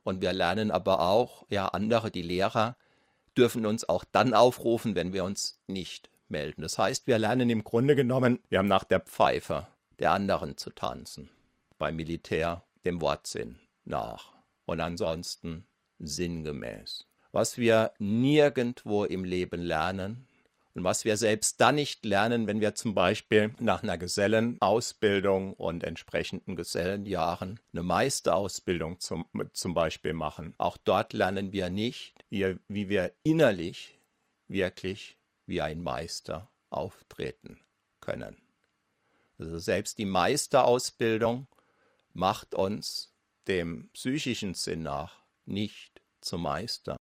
und wir lernen aber auch, ja, andere, die Lehrer, dürfen uns auch dann aufrufen, wenn wir uns nicht melden. Das heißt, wir lernen im Grunde genommen, wir haben nach der Pfeife der anderen zu tanzen. Beim Militär dem Wortsinn nach und ansonsten sinngemäß. Was wir nirgendwo im Leben lernen und was wir selbst dann nicht lernen, wenn wir zum Beispiel nach einer Gesellenausbildung und entsprechenden Gesellenjahren eine Meisterausbildung zum Beispiel machen. Auch dort lernen wir nicht, wie wir innerlich wirklich wie ein Meister auftreten können. Also selbst die Meisterausbildung macht uns dem psychischen Sinn nach nicht zum Meister.